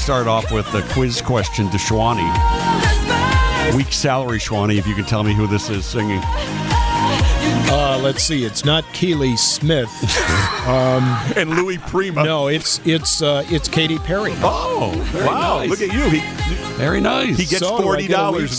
start off with a quiz question to Schwani. Week salary, Schwani, if you can tell me who this is singing. Let's see. It's not Keely Smith. And Louis Prima. No, it's Katy Perry. Oh, wow. Nice. Look at you. Very nice. He gets $40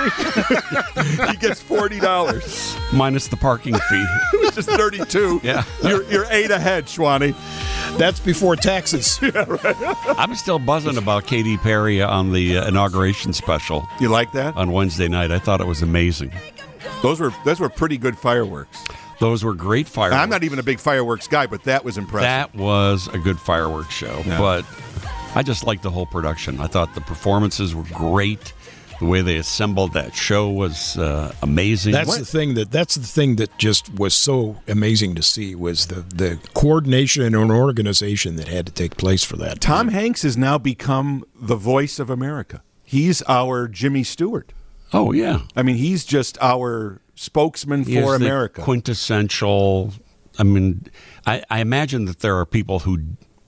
now. He gets $40. Minus the parking fee. It was just 32. Yeah. You're 8 ahead, Schwani. That's before taxes. I'm still buzzing about Katy Perry on the inauguration special You like that? on Wednesday night. I thought it was amazing. Those were pretty good fireworks. Those were great fireworks. I'm not even a big fireworks guy, but that was impressive. That was a good fireworks show. Yeah. But I just liked the whole production. I thought the performances were great. The way they assembled that show was amazing. That's the thing that just was so amazing to see was the coordination and an organization that had to take place for that. Tom Hanks has now become the voice of America. He's our Jimmy Stewart. Oh, yeah. I mean, he's just our spokesman He is for the America. Quintessential. I mean, I imagine that there are people who,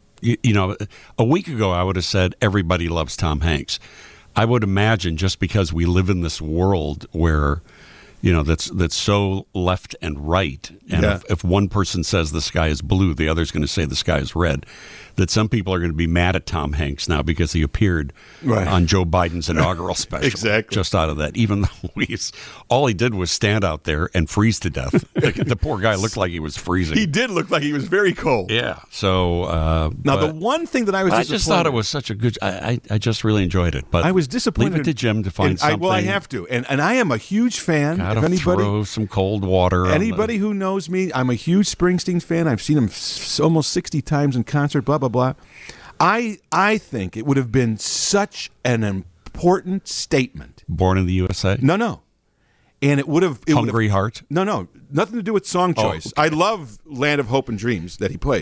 a week ago I would have said everybody loves Tom Hanks. I would imagine just because we live in this world where, that's so left and right, and if one person says the sky is blue, the other's going to say the sky is red, that some people are going to be mad at Tom Hanks now because he appeared on Joe Biden's inaugural special. Exactly. Just out of that, even though all he did was stand out there and freeze to death. The poor guy looked like he was freezing. He did look like he was very cold. Yeah. So now the one thing that I was I just thought it was such a good. I just really enjoyed it. But I was disappointed. Leave it to Jim to find something. I have to, and I am a huge fan. Gotta if anybody throw some cold water. Anybody who knows me, I'm a huge Springsteen fan. I've seen him almost 60 times in concert. Blah blah blah. I think it would have been such an important statement. Born in the USA? No. And it would have... Hungry Heart? No. Nothing to do with song choice. Okay. I love Land of Hope and Dreams that he played.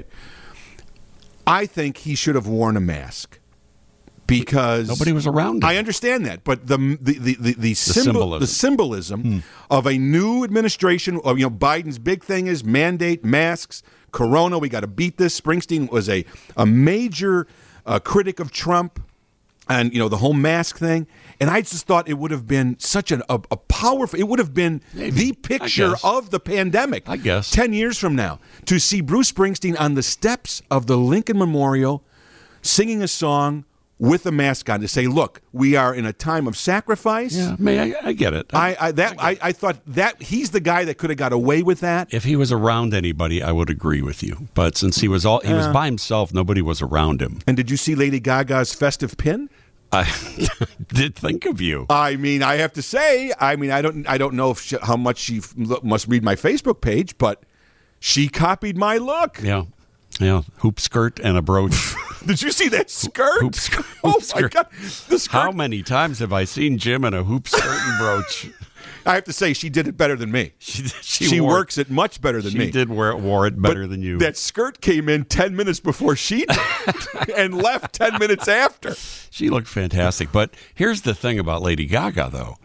I think he should have worn a mask. Because... Nobody was around him. I understand that. But the symbolism of a new administration, Biden's big thing is mandate masks, Corona, we got to beat this. Springsteen was a major critic of Trump and, the whole mask thing. And I just thought it would have been such a powerful, it would have been the picture of the pandemic. I guess. 10 years from now, to see Bruce Springsteen on the steps of the Lincoln Memorial singing a song with a mask on to say, look, we are in a time of sacrifice. Yeah, I get it. I thought that he's the guy that could have got away with that. If he was around anybody, I would agree with you. But since he was by himself, nobody was around him. And did you see Lady Gaga's festive pin? I did think of you. I mean, I have to say, I don't know how much she must read my Facebook page, but she copied my look. Yeah, hoop skirt and a brooch. Did you see that skirt? Hoop skirt. Oh, my God. The skirt. How many times have I seen Jim in a hoop skirt and brooch? I have to say, she did it better than me. She wore works it much better than me. She did wore it better than you. That skirt came in 10 minutes before she did and left 10 minutes after. She looked fantastic. But here's the thing about Lady Gaga, though.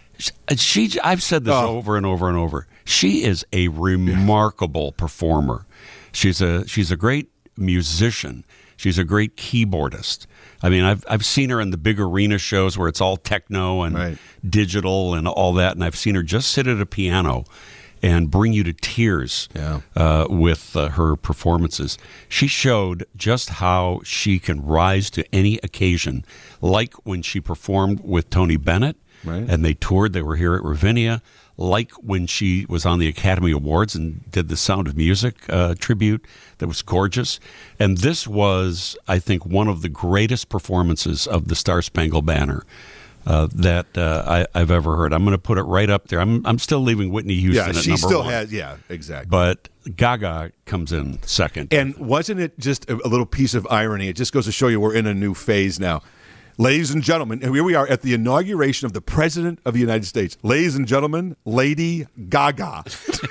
I've said this over and over and over. She is a remarkable performer. She's a great musician. She's a great keyboardist. I mean, I've seen her in the big arena shows where it's all techno and digital and all that, and I've seen her just sit at a piano and bring you to tears with her performances. She showed just how she can rise to any occasion, like when she performed with Tony Bennett, and they toured. They were here at Ravinia. Like when she was on the Academy Awards and did the Sound of Music tribute that was gorgeous. And this was, I think, one of the greatest performances of the Star Spangled Banner that I've ever heard. I'm going to put it right up there. I'm still leaving Whitney Houston at number one. Yeah, she still has, exactly. But Gaga comes in second. And wasn't it just a little piece of irony? It just goes to show you we're in a new phase now. Ladies and gentlemen, here we are at the inauguration of the President of the United States. Ladies and gentlemen, Lady Gaga.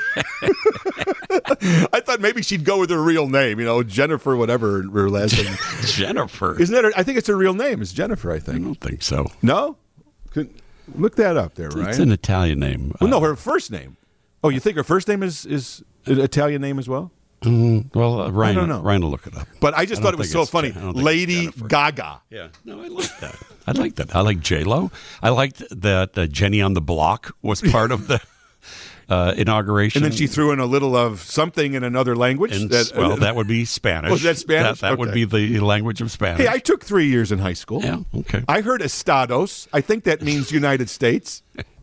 I thought maybe she'd go with her real name, Jennifer, whatever her last name. Jennifer. Isn't that her? I think it's her real name. It's Jennifer, I think. I don't think so. No? Look that up there, right? It's an Italian name. Well, no, her first name. Oh, you think her first name is an Italian name as well? Well, Ryan, I don't know. Ryan will look it up. But I just thought it was so funny. Lady Gaga. Yeah, no, I like that. I like that. I like J-Lo. I liked that Jenny on the Block was part of the inauguration. And then she threw in a little of something in another language. That would be Spanish. Was that Spanish? That would be the language of Spanish. Hey, I took 3 years in high school. Yeah, okay. I heard Estados. I think that means United States.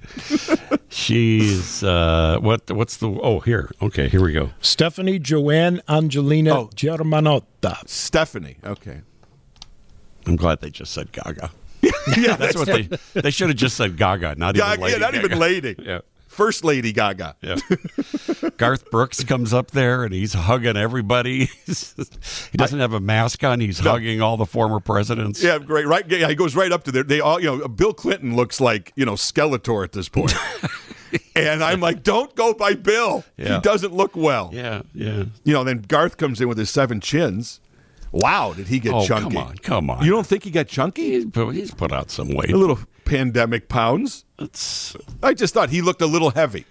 She's what's the here. Okay, here we go. Stephanie Joanne Angelina Germanotta. Stephanie. Okay. I'm glad they just said Gaga. Yeah, that's what they should have just said Gaga, not even Lady. Yeah, not Gaga. even Lady. Yeah. First Lady Gaga. Yeah. Garth Brooks comes up there and he's hugging everybody. He doesn't have a mask on. He's hugging all the former presidents. Yeah, great. Right. Yeah, he goes right up to there. They all, Bill Clinton looks like, Skeletor at this point. And I'm like, don't go by Bill. Yeah. He doesn't look well. Yeah, yeah. Then Garth comes in with his 7 chins. Wow, did he get chunky? Come on. You don't think he got chunky? He's put out some weight. A little pandemic pounds. I just thought he looked a little heavy.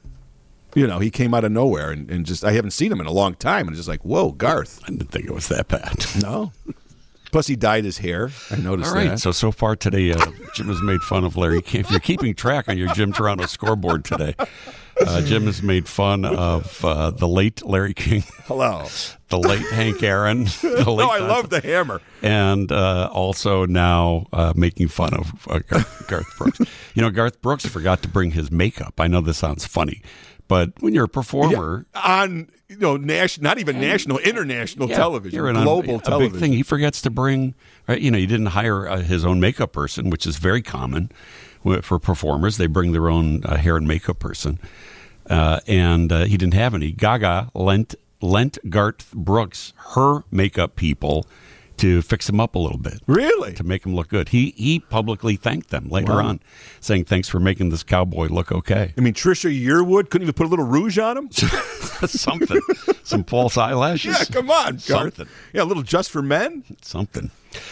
He came out of nowhere and just, I haven't seen him in a long time. And just like, whoa, Garth. I didn't think it was that bad. No. Plus, he dyed his hair. I noticed that. All right, that. so far today, Jim has made fun of Larry King. If you're keeping track on your Jim Toronto scoreboard today, Jim has made fun of the late Larry King. Hello. The late Hank Aaron. I love the hammer. And also now making fun of Garth Brooks. Garth Brooks forgot to bring his makeup. I know this sounds funny, but when you're a performer on not even national, international television, global television, a big thing, he forgets to bring. Right, he didn't hire his own makeup person, which is very common for performers. They bring their own hair and makeup person, and he didn't have any. Gaga lent Garth Brooks her makeup people to fix him up a little bit. Really? To make him look good. He publicly thanked them later on, saying, thanks for making this cowboy look okay. I mean, Trisha Yearwood couldn't even put a little rouge on him? Something. Some false eyelashes. Yeah, come on, Garth. Something. Yeah, a little Just for Men? Something.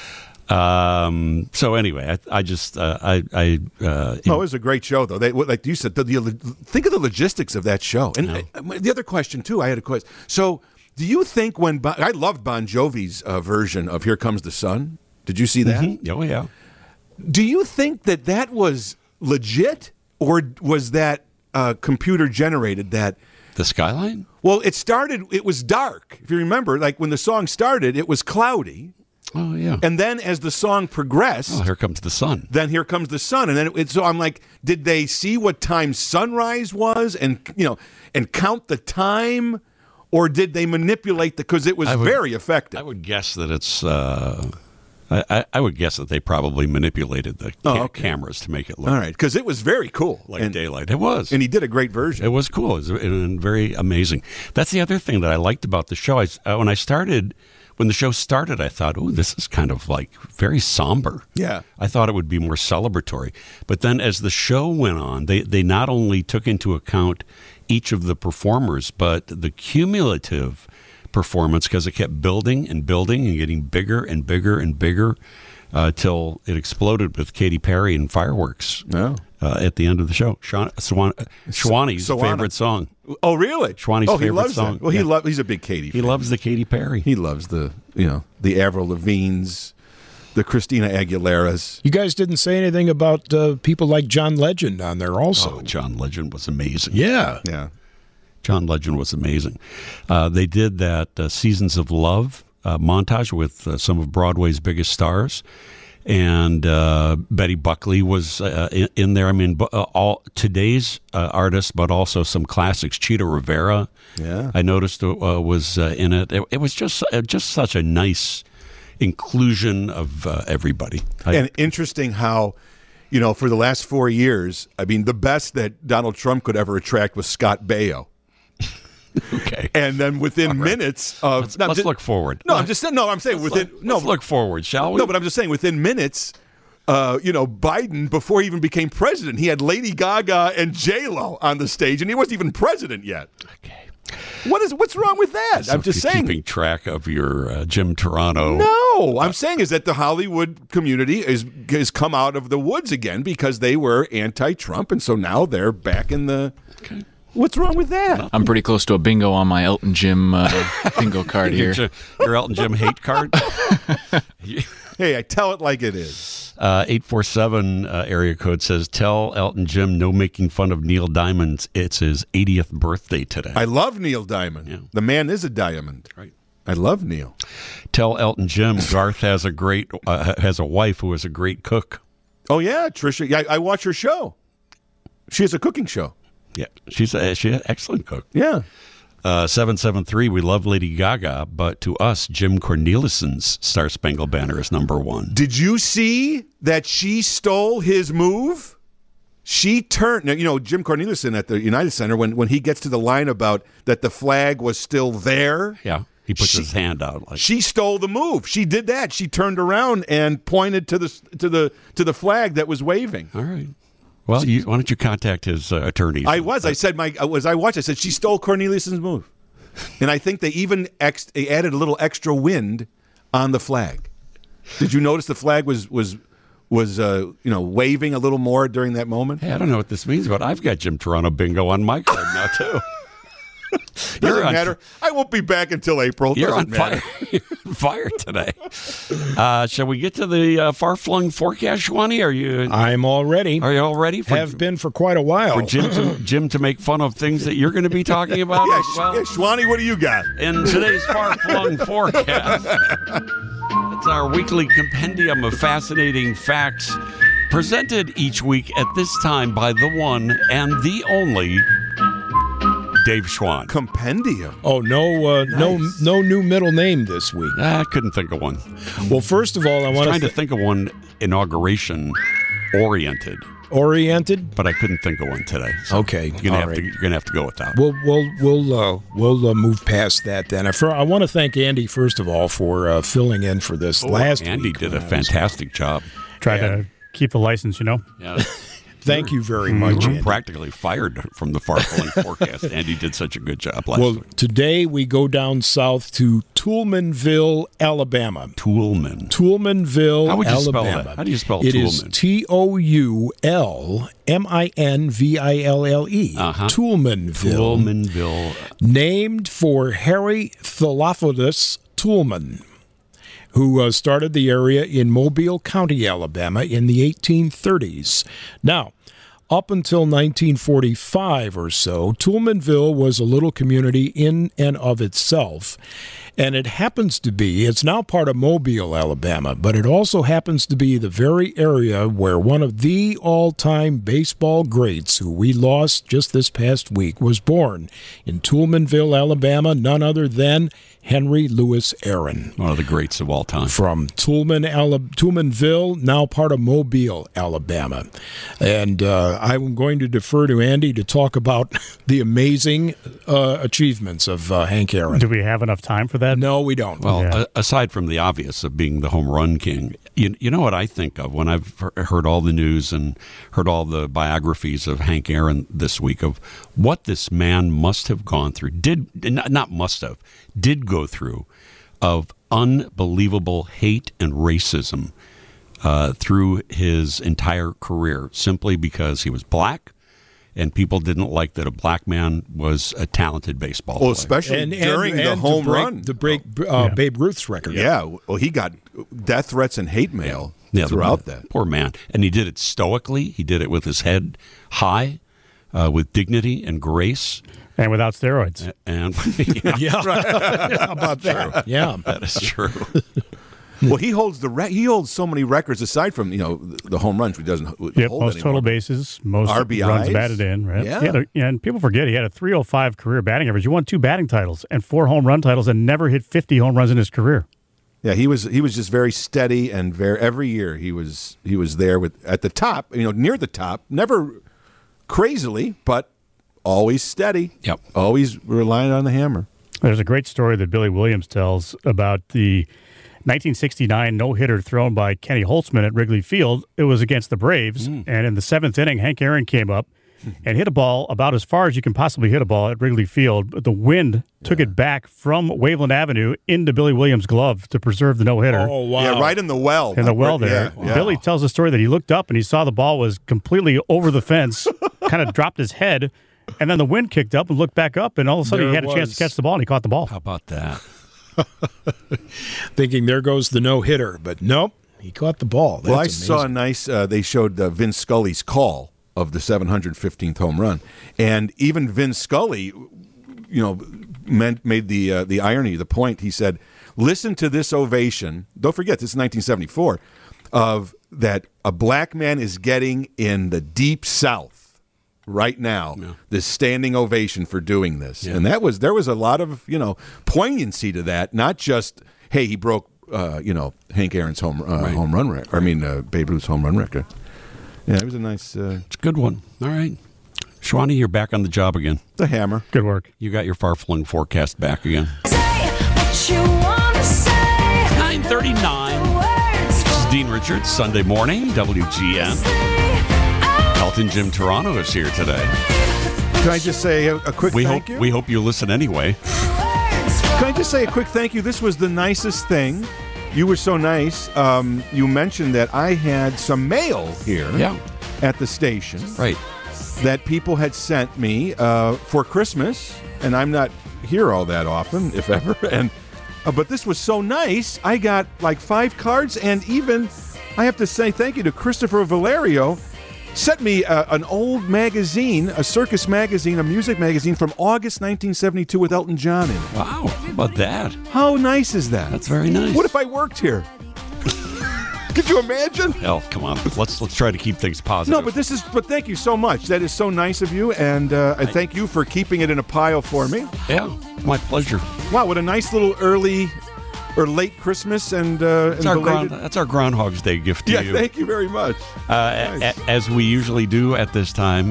So anyway, I just it was a great show though. They, like you said, think of the logistics of that show. And the other question too, I had a question. So, do you think I loved Bon Jovi's version of "Here Comes the Sun"? Did you see that? Mm-hmm. Oh yeah. Do you think that was legit, or was that computer generated? That the skyline? Well, it was dark. If you remember, like when the song started, it was cloudy. Oh, yeah. And then as the song progressed... here comes the sun. Then here comes the sun. And then so I'm like, did they see what time sunrise was and count the time? Or did they manipulate because it was very effective? I would guess that it's... I would guess that they probably manipulated the cameras to make it look... All right, because it was very cool. Like daylight. It was. And he did a great version. It was cool. It was very amazing. That's the other thing that I liked about the show. When the show started, I thought, oh, this is kind of like very somber. Yeah. I thought it would be more celebratory. But then as the show went on, they not only took into account each of the performers, but the cumulative performance, because it kept building and building and getting bigger and bigger and bigger till it exploded with Katy Perry and fireworks at the end of the show. Shwani's favorite song. Oh, really? Shwani's favorite song. That. Well, he's a big Katy fan. He loves the Katy Perry. He loves the Avril Lavigne's, the Christina Aguileras. You guys didn't say anything about people like John Legend on there also. Oh, John Legend was amazing. Yeah. Yeah. John Legend was amazing. They did that Seasons of Love montage with some of Broadway's biggest stars. And Betty Buckley was in there. I mean, all today's artists, but also some classics. Chita Rivera, I noticed was in it. It was just such a nice inclusion of everybody. And interesting how, for the last 4 years, I mean, the best that Donald Trump could ever attract was Scott Baio. Okay. And then within minutes of... Let's look forward. No, I'm saying let's look forward, shall we? No, but I'm just saying within minutes, Biden, before he even became president, he had Lady Gaga and J-Lo on the stage, and he wasn't even president yet. Okay. What's wrong with that? So I'm just saying. Keeping track of your Jim Toronto. No, I'm saying is that the Hollywood community has come out of the woods again because they were anti-Trump, and so now they're back in the... Okay. What's wrong with that? I'm pretty close to a bingo on my Elton Jim bingo card here. Your Elton Jim hate card? Hey, I tell it like it is. 847 area code says, tell Elton Jim no making fun of Neil Diamond. It's his 80th birthday today. I love Neil Diamond. Yeah. The man is a diamond. Right. I love Neil. Tell Elton Jim Garth has a wife who is a great cook. Oh, yeah, Trisha. Yeah, I watch her show. She has a cooking show. Yeah, she's an excellent cook. Yeah. 773, we love Lady Gaga, but to us, Jim Cornelisson's Star Spangled Banner is number one. Did you see that she stole his move? She turned, Jim Cornelison at the United Center, when he gets to the line about that the flag was still there. Yeah, he puts his hand out. She stole the move. She did that. She turned around and pointed to the flag that was waving. All right. Well, why don't you contact his attorneys? I said she stole Cornelisson's move, and I think they even added a little extra wind on the flag. Did you notice the flag was waving a little more during that moment? Hey, I don't know what this means, but I've got Jim Toronto bingo on my card now too. Doesn't matter. I won't be back until April. You're on fire. You're on fire today. Shall we get to the far-flung forecast, Schwani? I'm all ready. Are you all ready? Have been for quite a while. For Jim to make fun of things that you're going to be talking about? Yeah, Schwani, what do you got? In today's far-flung forecast, it's our weekly compendium of fascinating facts presented each week at this time by the one and the only Dave Schwan. Compendium. Oh, nice. no new middle name this week. I couldn't think of one. Well, first of all, I was trying to think of one inauguration oriented, but I couldn't think of one today. So okay, you're gonna have to go with that. We'll move past that then. I want to thank Andy first of all for filling in for this last week. Andy did a fantastic job. Tried to keep the license, Yeah. Thank you very much, Andy. Practically fired from the far-flung forecast. Andy did such a good job last week. Today we go down south to Toulminville, Alabama. Toulminville, How would you Alabama. spell that? How do you spell Toulmin? It is Toulminville. Toulminville. Named for Harry Theophilus Toulmin, who started the area in Mobile County, Alabama in the 1830s. Now, up until 1945 or so, Toulminville was a little community in and of itself. And it happens to be, it's now part of Mobile, Alabama, but it also happens to be the very area where one of the all-time baseball greats, who we lost just this past week, was born. In Toulminville, Alabama, none other than Henry Louis Aaron. One of the greats of all time. From Toulminville, now part of Mobile, Alabama. And I'm going to defer to Andy to talk about the amazing achievements of Hank Aaron. Do we have enough time for that? No, we don't. Well, aside from the obvious of being the home run king, you know what I think of when I've heard all the news and heard all the biographies of Hank Aaron this week of what this man must have gone through. Did go through of unbelievable hate and racism through his entire career, simply because he was black and people didn't like that a black man was a talented baseball player. Especially during the home run. To break Babe Ruth's record. Yeah, well, he got death threats and hate mail throughout that. Poor man. And he did it stoically. He did it with his head high, with dignity and grace. And without steroids. And yeah. How about that? Yeah, that is true. Well, he holds so many records aside from the home runs. He doesn't hold most anymore. Total bases, most RBIs. Runs batted in. Right? Yeah. And people forget he had a .305 career batting average. He won 2 batting titles and 4 home run titles, and never hit 50 home runs in his career. Yeah, he was just very steady, and every year he was there at the top, near the top, never crazily, but always steady. Yep. Always relying on the hammer. There's a great story that Billy Williams tells about the 1969 no-hitter thrown by Kenny Holtzman at Wrigley Field. It was against the Braves, and in the 7th inning, Hank Aaron came up and hit a ball about as far as you can possibly hit a ball at Wrigley Field. But the wind took it back from Waveland Avenue into Billy Williams' glove to preserve the no-hitter. Oh, wow. Yeah, right in the well. In the well there. Yeah. Billy tells the story that he looked up and he saw the ball was completely over the fence, kind of dropped his head, And then the wind kicked up and looked back up, and all of a sudden he had a chance to catch the ball, and he caught the ball. How about that? Thinking there goes the no-hitter, but nope, he caught the ball. That's amazing. Saw a nice, they showed Vin Scully's call of the 715th home run. And even Vin Scully, made the irony, the point. He said, listen to this ovation. Don't forget, this is 1974, of that a black man is getting in the deep South right now, this standing ovation for doing this. Yeah. And there was a lot of, poignancy to that, not just, hey, he broke, Hank Aaron's home run record. I mean, Babe Ruth's home run record. Yeah, it was a nice... it's a good one. All right. Shwani, you're back on the job again. The hammer. Good work. You got your far-flung forecast back again. Say what you want to say. 9:39. This is Dean Richards, Sunday morning, WGN. Elton Jim Toronto is here today. Can I just say a quick thank you? We hope you listen anyway. Can I just say a quick thank you? This was the nicest thing. You were so nice. You mentioned that I had some mail here at the station. Right. That people had sent me for Christmas, and I'm not here all that often, if ever. And but this was so nice. I got like 5 cards, and even I have to say thank you to Christopher Valerio. Sent me an old magazine, a circus magazine, a music magazine from August 1972 with Elton John in it. Wow, how about that? How nice is that? That's very nice. What if I worked here? Could you imagine? Hell, come on. Let's try to keep things positive. No, but thank you so much. That is so nice of you, and I thank you for keeping it in a pile for me. Yeah, my pleasure. Wow, what a nice little early or late Christmas and that's our Groundhog's Day gift to you. Yeah, thank you very much. Nice. As we usually do at this time,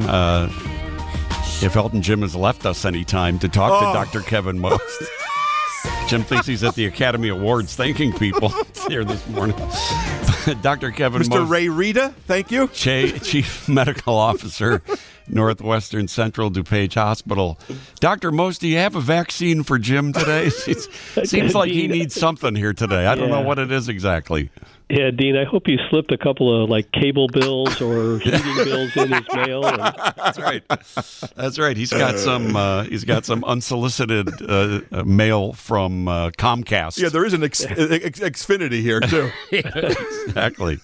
if Elton Jim has left us any time to talk to Dr. Kevin Most. Jim thinks he's at the Academy Awards thanking people here this morning. Dr. Kevin Mr. Most, Ray Rita, thank you. Chief Medical Officer, Northwestern Central DuPage Hospital. Dr. Most, do you have a vaccine for Jim today? It seems like he needs something here today. I don't know what it is exactly. Yeah, Dean, I hope you slipped a couple of cable bills or heating bills in his mail. That's right. That's right. He's got some unsolicited mail from Comcast. Yeah, there is an Xfinity here too. Exactly.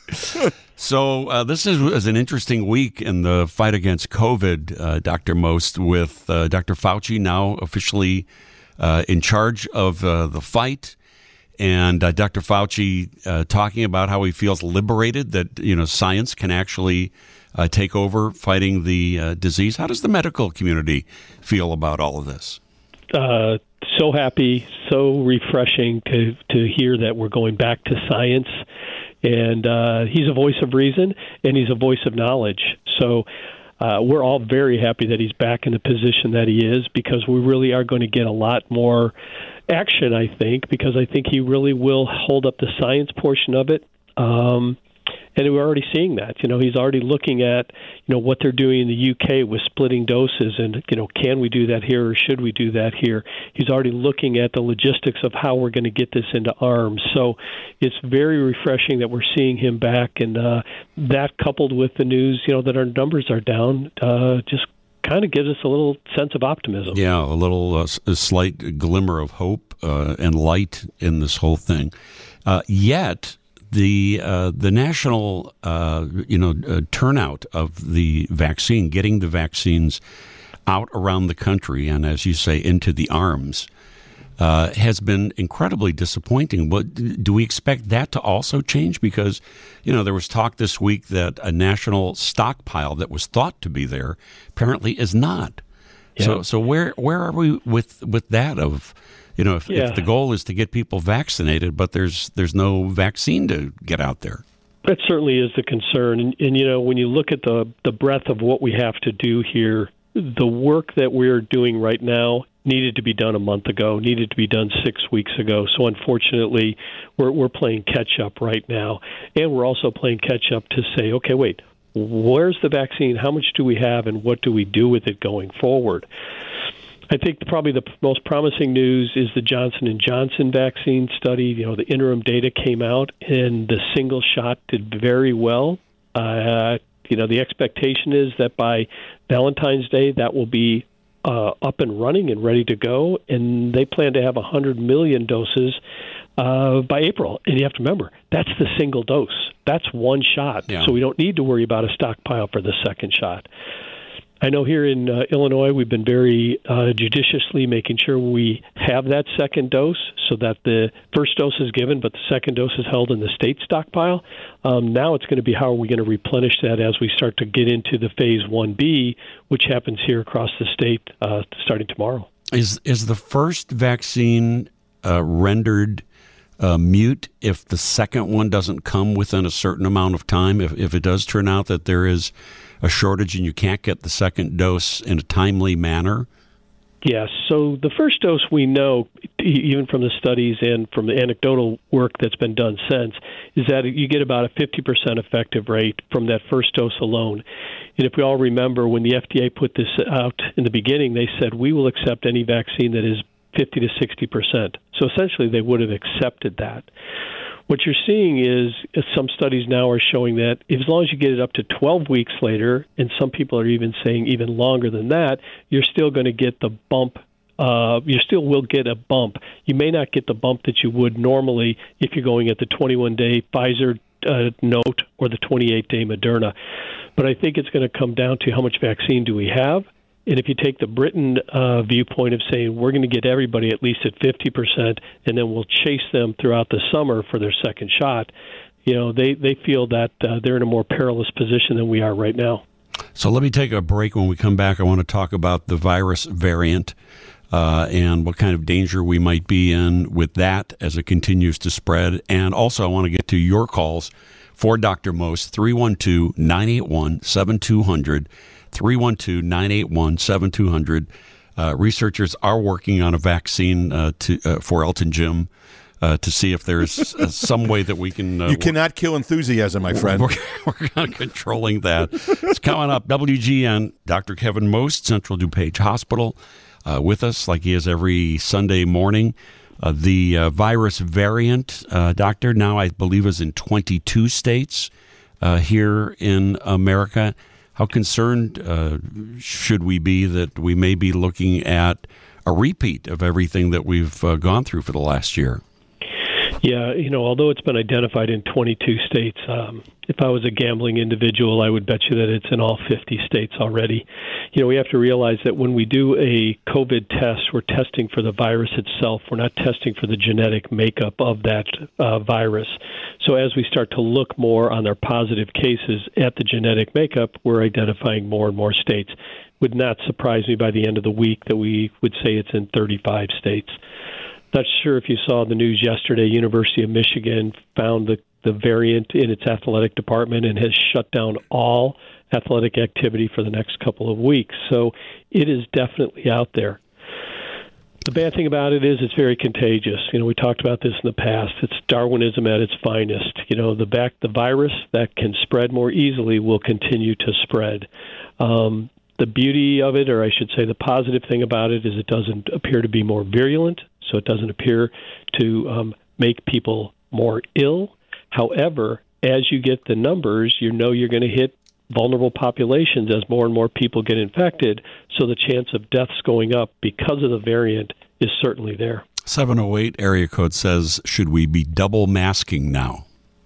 So this is an interesting week in the fight against COVID, Dr. Most, with Dr. Fauci now officially in charge of the fight. And Dr. Fauci talking about how he feels liberated that science can actually take over fighting the disease. How does the medical community feel about all of this? So happy, so refreshing to hear that we're going back to science. And he's a voice of reason, and he's a voice of knowledge. So we're all very happy that he's back in the position that he is, because we really are going to get a lot more action, I think, because I think he really will hold up the science portion of it. And we're already seeing that. He's already looking at, what they're doing in the UK with splitting doses and, can we do that here or should we do that here? He's already looking at the logistics of how we're going to get this into arms. So it's very refreshing that we're seeing him back. And that coupled with the news, that our numbers are down, just kind of gives us a little sense of optimism. Yeah, a little a slight glimmer of hope and light in this whole thing. Yet the national turnout of the vaccine, getting the vaccines out around the country and, as you say, into the arms, has been incredibly disappointing. But do we expect that to also change? Because, there was talk this week that a national stockpile that was thought to be there apparently is not. Yeah. So where are we with that of, if the goal is to get people vaccinated, but there's no vaccine to get out there? That certainly is the concern. And when you look at the breadth of what we have to do here, the work that we're doing right now needed to be done a month ago, needed to be done 6 weeks ago. So unfortunately, we're playing catch up right now. And we're also playing catch up to say, okay, wait, where's the vaccine? How much do we have, and what do we do with it going forward? I think probably the most promising news is the Johnson & Johnson vaccine study. The interim data came out, and the single shot did very well. The expectation is that by Valentine's Day, that will be up and running and ready to go, and they plan to have 100 million doses by April. And you have to remember, that's the single dose. That's one shot. Yeah. So we don't need to worry about a stockpile for the second shot. I know here in Illinois, we've been very judiciously making sure we have that second dose so that the first dose is given, but the second dose is held in the state stockpile. Now it's going to be how are we going to replenish that as we start to get into the phase 1B, which happens here across the state starting tomorrow. Is the first vaccine rendered mute if the second one doesn't come within a certain amount of time? If it does turn out that there is a shortage and you can't get the second dose in a timely manner? Yes. So the first dose we know, even from the studies and from the anecdotal work that's been done since, is that you get about a 50% effective rate from that first dose alone. And if we all remember, when the FDA put this out in the beginning, they said, we will accept any vaccine that is 50 to 60%. So essentially they would have accepted that. What you're seeing is some studies now are showing that as long as you get it up to 12 weeks later, and some people are even saying even longer than that, you're still going to get the bump. You still will get a bump. You may not get the bump that you would normally if you're going at the 21-day Pfizer note or the 28-day Moderna. But I think it's going to come down to how much vaccine do we have. And if you take the Britain viewpoint of saying we're going to get everybody at least at 50%, and then we'll chase them throughout the summer for their second shot, they feel that they're in a more perilous position than we are right now. So let me take a break. When we come back, I want to talk about the virus variant and what kind of danger we might be in with that as it continues to spread. And also I want to get to your calls for Dr. Most, 312-981-7200. 312-981-7200. Researchers are working on a vaccine for Elton Jim to see if there's some way that we can... you cannot kill enthusiasm, my friend. We're controlling that. It's coming up. WGN, Dr. Kevin Most, Central DuPage Hospital, with us like he is every Sunday morning. The virus variant, doctor, now I believe is in 22 states here in America. How concerned should we be that we may be looking at a repeat of everything that we've gone through for the last year? Yeah, although it's been identified in 22 states, if I was a gambling individual, I would bet you that it's in all 50 states already. We have to realize that when we do a COVID test, we're testing for the virus itself. We're not testing for the genetic makeup of that virus. So as we start to look more on our positive cases at the genetic makeup, we're identifying more and more states. Would not surprise me by the end of the week that we would say it's in 35 states. Not sure if you saw the news yesterday. University of Michigan found the variant in its athletic department and has shut down all athletic activity for the next couple of weeks. So it is definitely out there. The bad thing about it is it's very contagious. We talked about this in the past. It's Darwinism at its finest. The virus that can spread more easily will continue to spread. The beauty of it, or I should say the positive thing about it, is it doesn't appear to be more virulent. So it doesn't appear to make people more ill. However, as you get the numbers, you're going to hit vulnerable populations as more and more people get infected. So the chance of deaths going up because of the variant is certainly there. 708 area code says, should we be double masking now?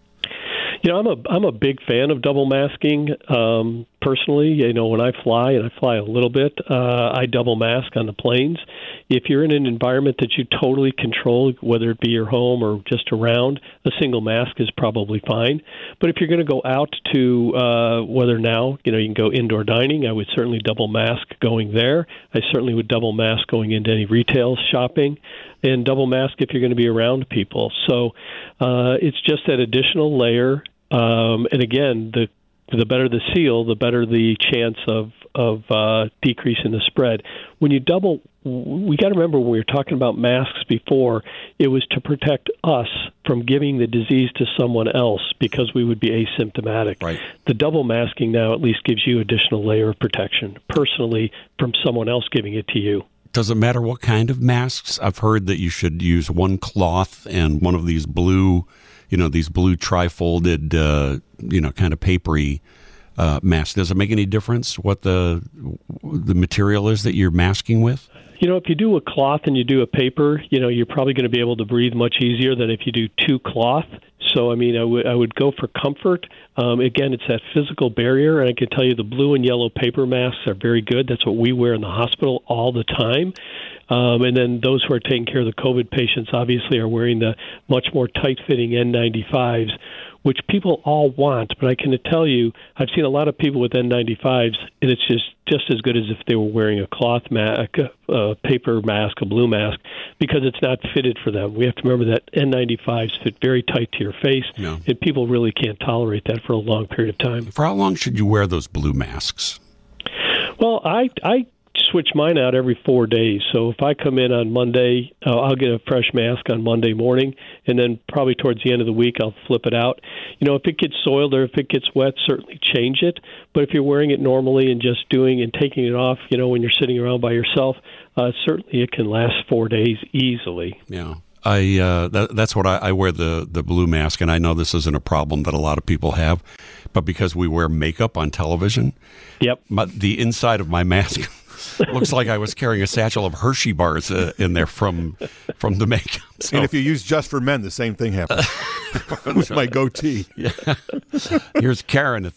I'm a big fan of double masking. Personally, when I fly, and I fly a little bit, I double mask on the planes. If you're in an environment that you totally control, whether it be your home or just around, a single mask is probably fine. But if you're going to go out to whether now, you can go indoor dining, I would certainly double mask going there. I certainly would double mask going into any retail shopping, and double mask if you're going to be around people. So it's just that additional layer. And again, the better the seal, the better the chance of decreasing the spread. When you double, we got to remember when we were talking about masks before, it was to protect us from giving the disease to someone else because we would be asymptomatic. Right. The double masking now at least gives you additional layer of protection personally from someone else giving it to you. Does it matter what kind of masks? I've heard that you should use one cloth and one of these blue, these blue tri-folded, kind of papery mask? Does it make any difference what the material is that you're masking with? If you do a cloth and you do a paper, you're probably going to be able to breathe much easier than if you do two cloth. So, I would go for comfort. Again, it's that physical barrier, and I can tell you the blue and yellow paper masks are very good. That's what we wear in the hospital all the time. And then those who are taking care of the COVID patients obviously are wearing the much more tight-fitting N95s, which people all want. But I can tell you, I've seen a lot of people with N95s, and it's just as good as if they were wearing a cloth mask, a paper mask, a blue mask, because it's not fitted for them. We have to remember that N95s fit very tight to your face, and people really can't tolerate that for a long period of time. For how long should you wear those blue masks? Well, I switch mine out every 4 days. So if I come in on Monday, I'll get a fresh mask on Monday morning, and then probably towards the end of the week, I'll flip it out. If it gets soiled or if it gets wet, certainly change it. But if you're wearing it normally and just doing and taking it off, when you're sitting around by yourself, certainly it can last 4 days easily. Yeah. That's what I wear the blue mask, and I know this isn't a problem that a lot of people have, but because we wear makeup on television, the inside of my mask looks like I was carrying a satchel of Hershey bars in there from the makeup. So. And if you use Just for Men, the same thing happens with my goatee. Yeah. Here's Karen at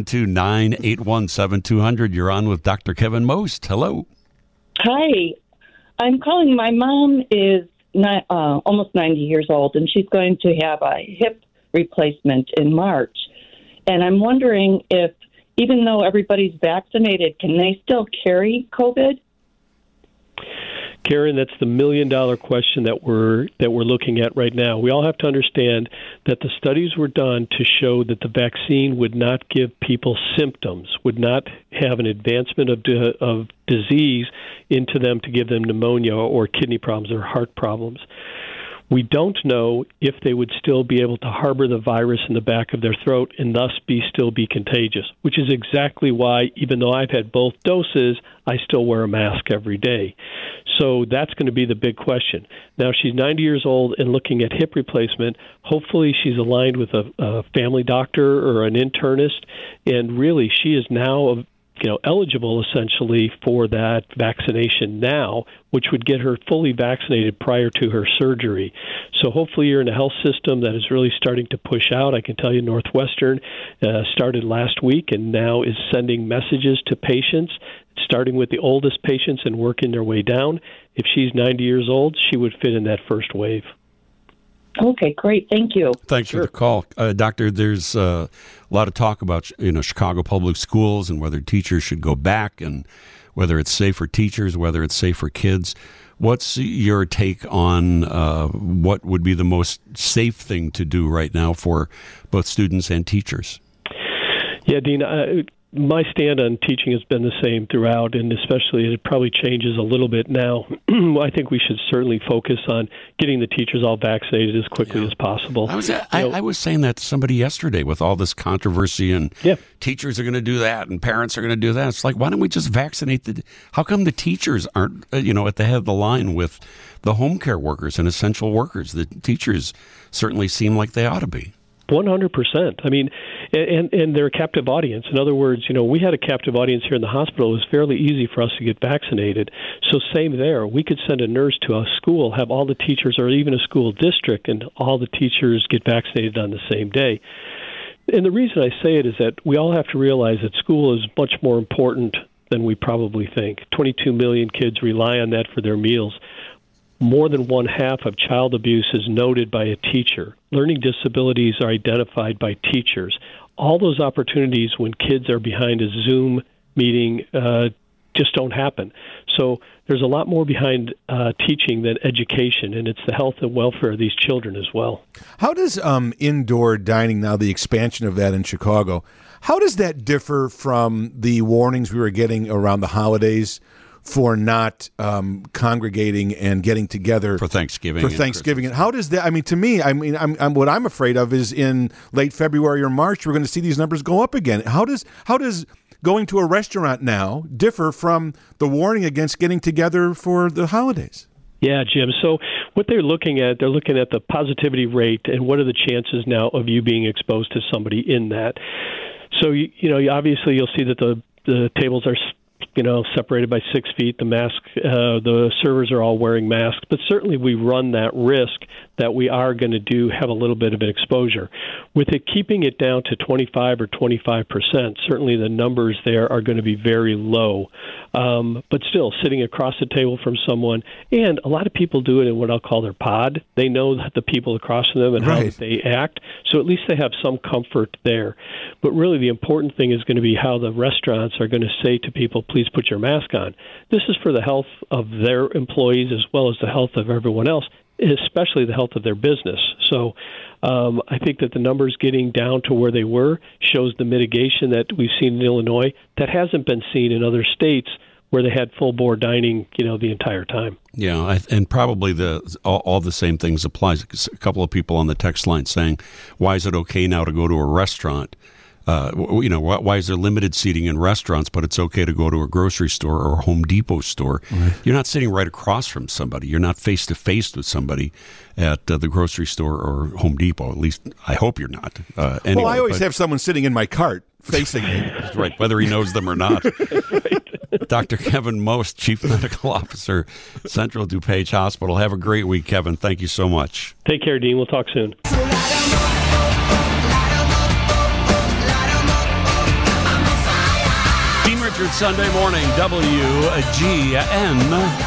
312-981-7200. You're on with Dr. Kevin Most. Hello. Hi. I'm calling. My mom is almost 90 years old, and she's going to have a hip replacement in March. And I'm wondering if, even though everybody's vaccinated, can they still carry COVID? Karen, that's the $1 million question that we're looking at right now. We all have to understand that the studies were done to show that the vaccine would not give people symptoms, would not have an advancement of disease into them to give them pneumonia or kidney problems or heart problems. We don't know if they would still be able to harbor the virus in the back of their throat and thus still be contagious, which is exactly why, even though I've had both doses, I still wear a mask every day. So that's going to be the big question. Now, she's 90 years old and looking at hip replacement. Hopefully she's aligned with a family doctor or an internist, and really she is now eligible essentially for that vaccination now, which would get her fully vaccinated prior to her surgery. So hopefully you're in a health system that is really starting to push out. I can tell you Northwestern started last week and now is sending messages to patients, starting with the oldest patients and working their way down. If she's 90 years old, she would fit in that first wave. Okay, great. Thank you. Thanks for the call. Doctor, there's a lot of talk about Chicago public schools and whether teachers should go back and whether it's safe for teachers, whether it's safe for kids. What's your take on what would be the most safe thing to do right now for both students and teachers? Yeah, Dean, my stand on teaching has been the same throughout, and especially it probably changes a little bit now. I think we should certainly focus on getting the teachers all vaccinated as quickly as possible. I was saying that to somebody yesterday with all this controversy, and teachers are going to do that, and parents are going to do that. It's like, why don't we just vaccinate how come the teachers aren't, at the head of the line with the home care workers and essential workers? The teachers certainly seem like they ought to be. 100%. I mean, and they're a captive audience. In other words, we had a captive audience here in the hospital. It was fairly easy for us to get vaccinated. So same there. We could send a nurse to a school, have all the teachers, or even a school district, and all the teachers get vaccinated on the same day. And the reason I say it is that we all have to realize that school is much more important than we probably think. 22 million kids rely on that for their meals. More than one half of child abuse is noted by a teacher. Learning disabilities are identified by teachers. All those opportunities when kids are behind a Zoom meeting just don't happen. So there's a lot more behind teaching than education, and it's the health and welfare of these children as well. How does indoor dining, now the expansion of that in Chicago, how does that differ from the warnings we were getting around the holidays for not congregating and getting together for Thanksgiving? And how does that? I mean, to me, I'm what I'm afraid of is in late February or March we're going to see these numbers go up again. How does going to a restaurant now differ from the warning against getting together for the holidays? Yeah, Jim. So what they're looking at the positivity rate and what are the chances now of you being exposed to somebody in that. So obviously you'll see that the tables are separated by 6 feet. The servers are all wearing masks, but certainly we run that risk that we are going to have a little bit of an exposure. With it keeping it down to 25 or 25%, certainly the numbers there are going to be very low. But still, sitting across the table from someone, and a lot of people do it in what I'll call their pod. They know that the people across from them and how they act, so at least they have some comfort there. But really the important thing is going to be how the restaurants are going to say to people, please put your mask on. This is for the health of their employees as well as the health of everyone else, especially the health of their business. So I think that the numbers getting down to where they were shows the mitigation that we've seen in Illinois that hasn't been seen in other states where they had full-bore dining, the entire time. Yeah, and probably all the same things applies. A couple of people on the text line saying, why is it okay now to go to a restaurant? Why is there limited seating in restaurants, but it's okay to go to a grocery store or a Home Depot store? Right. You're not sitting right across from somebody. You're not face-to-face with somebody at the grocery store or Home Depot. At least, I hope you're not. Anyway, I always have someone sitting in my cart facing me. That's right, whether he knows them or not. Dr. Kevin Most, Chief Medical Officer, Central DuPage Hospital. Have a great week, Kevin. Thank you so much. Take care, Dean. We'll talk soon. Dean Richards, Sunday morning, WGN.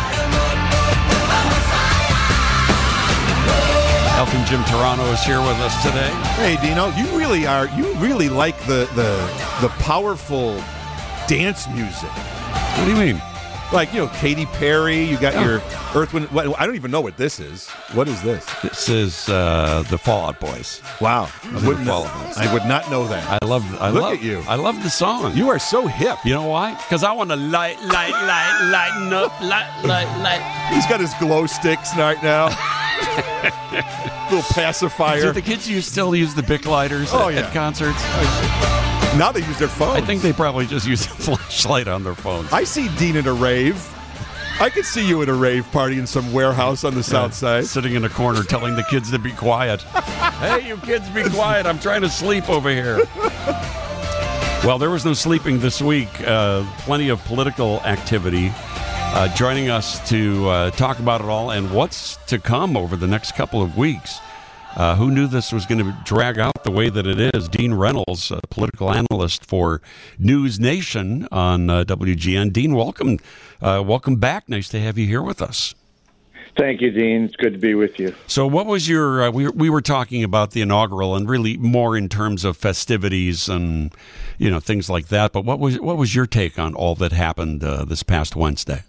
Elton Jim Turano is here with us today. Hey, Dino, you really like the powerful dance music. What do you mean? Like, Katy Perry, you got your Earth, Wind... I don't even know what this is. What is this? This is the Fall Out Boys. Wow. I would not know that. Look at you. I love the song. You are so hip. You know why? Because I want to lighten up, light. He's got his glow sticks right now. Little pacifier. Do the kids still use the Bic lighters at concerts? Now they use their phones. I think they probably just use a flashlight on their phones. I see Dean at a rave. I could see you at a rave party in some warehouse on the south side. Sitting in a corner telling the kids to be quiet. Hey, you kids, be quiet. I'm trying to sleep over here. Well, there was no sleeping this week. Plenty of political activity. Joining us to talk about it all and what's to come over the next couple of weeks. Who knew this was going to drag out the way that it is? Dean Reynolds, a political analyst for News Nation on WGN. Dean, welcome. Welcome back. Nice to have you here with us. Thank you, Dean. It's good to be with you. So what was your, we were talking about the inaugural and really more in terms of festivities and, things like that. But what was your take on all that happened this past Wednesday?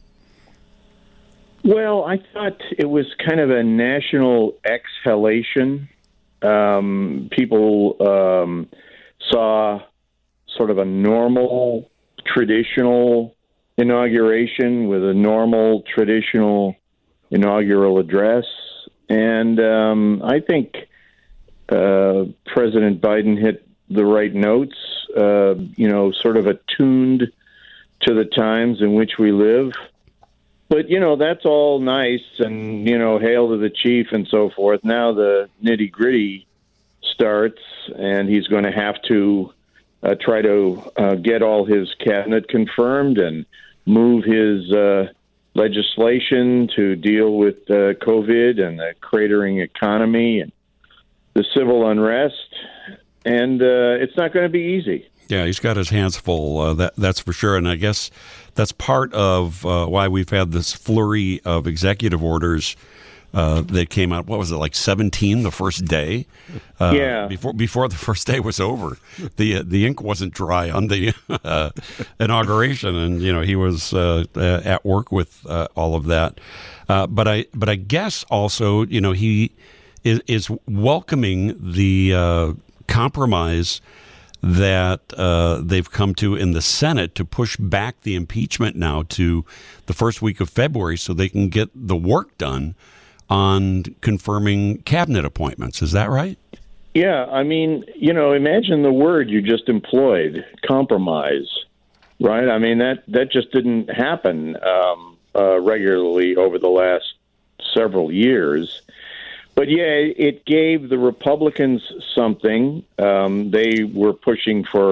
Well, I thought it was kind of a national exhalation. People saw sort of a normal, traditional inauguration with a normal, traditional inaugural address. And I think President Biden hit the right notes, sort of attuned to the times in which we live. But, that's all nice and, hail to the chief and so forth. Now the nitty-gritty starts, and he's going to have to try to get all his cabinet confirmed and move his legislation to deal with COVID and the cratering economy and the civil unrest. And it's not going to be easy. Yeah, he's got his hands full, that's for sure. And I guess that's part of why we've had this flurry of executive orders that came out. What was it, like 17 the first day? Yeah. Before the first day was over, the ink wasn't dry on the inauguration, and he was at work with all of that. But I guess also he is welcoming the compromise that they've come to in the Senate to push back the impeachment now to the first week of February so they can get the work done on confirming cabinet appointments. Is that right? Yeah, I mean, imagine the word you just employed, compromise, right? I mean, that just didn't happen regularly over the last several years. But, yeah, it gave the Republicans something. They were pushing for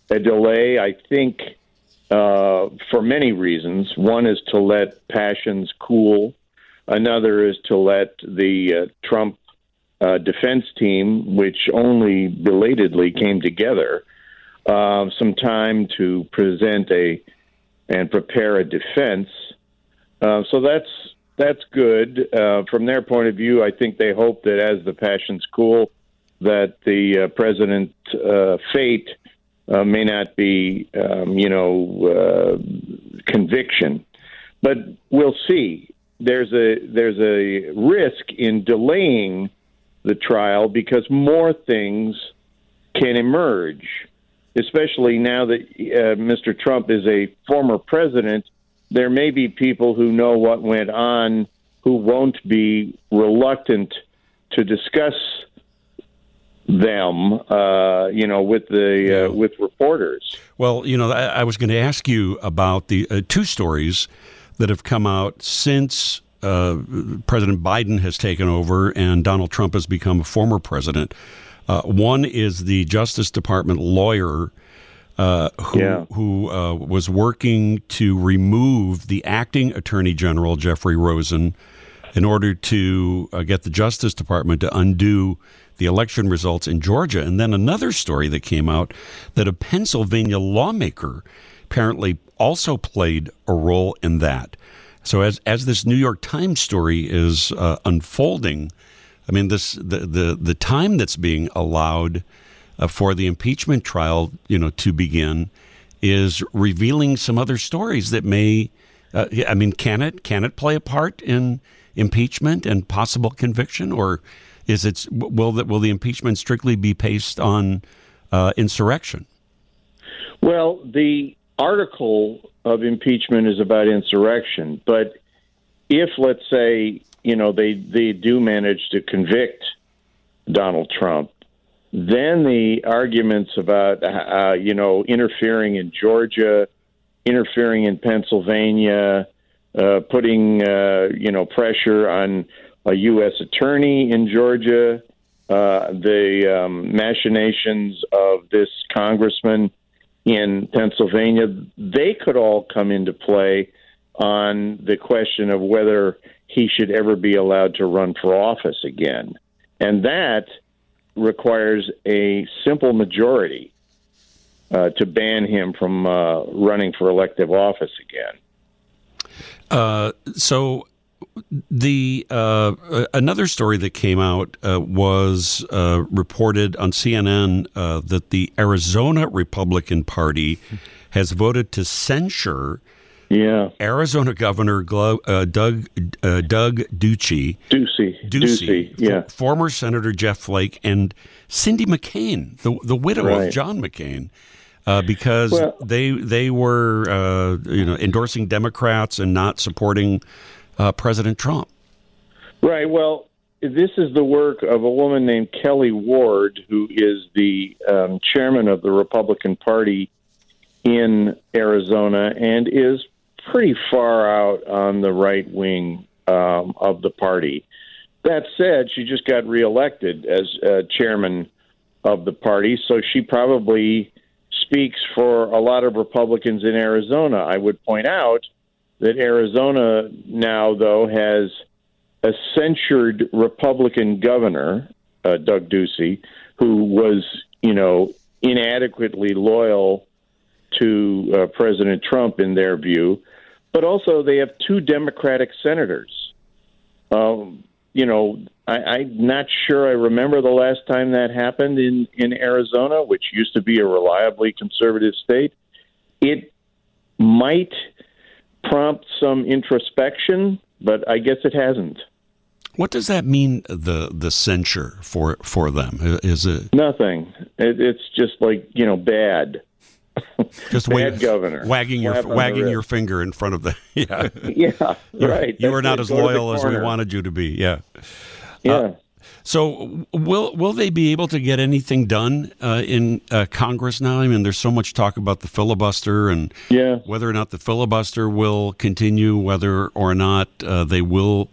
a delay, I think, for many reasons. One is to let passions cool. Another is to let the Trump defense team, which only belatedly came together, some time to present and prepare a defense. So that's good. From their point of view, I think they hope that as the passions cool, that the president's fate may not be, conviction. But we'll see. There's a risk in delaying the trial because more things can emerge, especially now that Mr. Trump is a former president. There may be people who know what went on who won't be reluctant to discuss them, with reporters. Well, I was going to ask you about the two stories that have come out since President Biden has taken over and Donald Trump has become a former president. One is the Justice Department lawyer who was working to remove the acting Attorney General, Jeffrey Rosen, in order to get the Justice Department to undo the election results in Georgia. And then another story that came out that a Pennsylvania lawmaker apparently also played a role in that. So as this New York Times story is unfolding, I mean, the time that's being allowed for the impeachment trial, to begin, is revealing some other stories that may. Can it play a part in impeachment and possible conviction, or will the impeachment strictly be based on insurrection? Well, the article of impeachment is about insurrection, but if, let's say, they do manage to convict Donald Trump, then the arguments about, interfering in Georgia, interfering in Pennsylvania, putting, pressure on a U.S. attorney in Georgia, the machinations of this congressman in Pennsylvania, they could all come into play on the question of whether he should ever be allowed to run for office again. And that requires a simple majority to ban him from running for elective office again. So the another story that came out was reported on CNN that the Arizona Republican Party has voted to censure Arizona Governor Doug Ducey, former Senator Jeff Flake, and Cindy McCain, the widow of John McCain, because they were endorsing Democrats and not supporting President Trump. Right. Well, this is the work of a woman named Kelly Ward, who is the chairman of the Republican Party in Arizona and is pretty far out on the right wing of the party. That said, she just got reelected as chairman of the party, so she probably speaks for a lot of Republicans in Arizona. I would point out that Arizona now, though, has a censured Republican governor, Doug Ducey, who was, inadequately loyal to President Trump in their view. But also they have two Democratic senators. I'm not sure I remember the last time that happened in Arizona, which used to be a reliably conservative state. It might prompt some introspection, but I guess it hasn't. What does that mean, the censure for them? Is it nothing? It's just like bad. Just bad governor wagging your finger in front of the right. You were not as loyal as we wanted you to be. So will they be able to get anything done in Congress now? I mean, there's so much talk about the filibuster and whether or not the filibuster will continue, whether or not they will,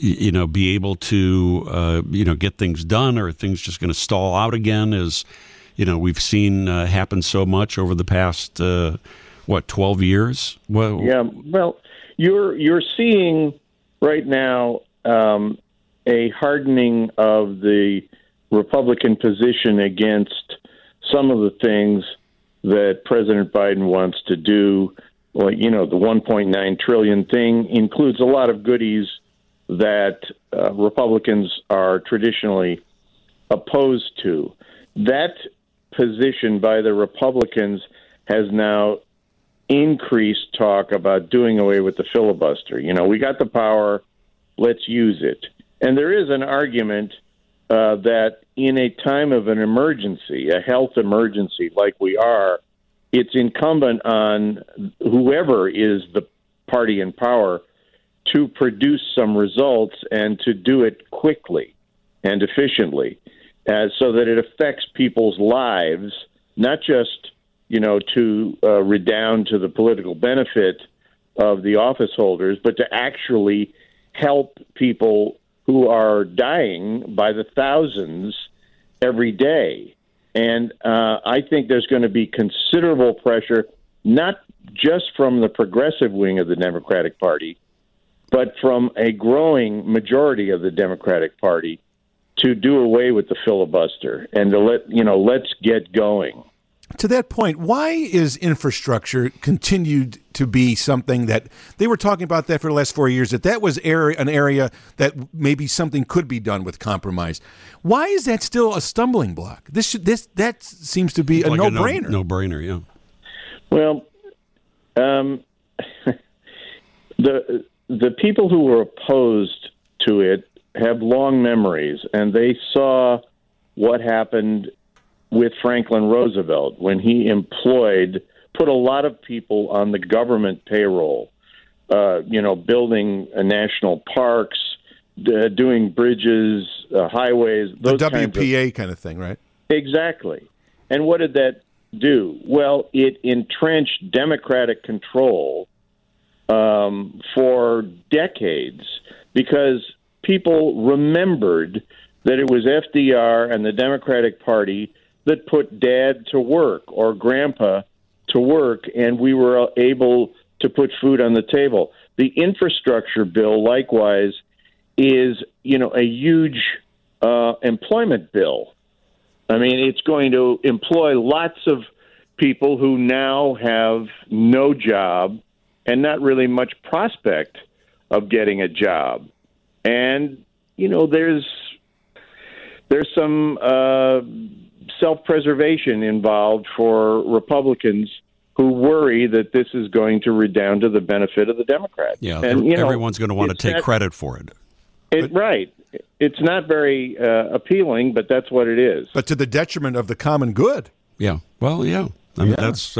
be able to, get things done, or are things just going to stall out again as we've seen happen so much over the past 12 years? Well, yeah. Well, you're seeing right now a hardening of the Republican position against some of the things that President Biden wants to do. Well, the $1.9 trillion thing includes a lot of goodies that Republicans are traditionally opposed to. That position by the Republicans has now increased talk about doing away with the filibuster. We got the power, let's use it. And there is an argument that in a time of an emergency, a health emergency like we are, it's incumbent on whoever is the party in power to produce some results and to do it quickly and efficiently, so that it affects people's lives, not just, to redound to the political benefit of the office holders, but to actually help people who are dying by the thousands every day. And I think there's going to be considerable pressure, not just from the progressive wing of the Democratic Party, but from a growing majority of the Democratic Party, to do away with the filibuster and to let's get going. To that point, why is infrastructure continued to be something that they were talking about that for the last 4 years, that was an area that maybe something could be done with compromise? Why is that still a stumbling block? That seems to be a no-brainer. No-brainer, yeah. Well, the people who were opposed to it have long memories, and they saw what happened with Franklin Roosevelt when he put a lot of people on the government payroll, building national parks, doing bridges, highways, the WPA kind of thing, right? Exactly. And what did that do? Well, it entrenched Democratic control for decades, because people remembered that it was FDR and the Democratic Party that put dad to work or grandpa to work, and we were able to put food on the table. The infrastructure bill, likewise, is, a huge employment bill. I mean, it's going to employ lots of people who now have no job and not really much prospect of getting a job. And, there's some self-preservation involved for Republicans who worry that this is going to redound to the benefit of the Democrats. Yeah, and everyone's going to want to take credit for it. Right. It's not very appealing, but that's what it is. But to the detriment of the common good. Yeah. Well, yeah. I mean, that's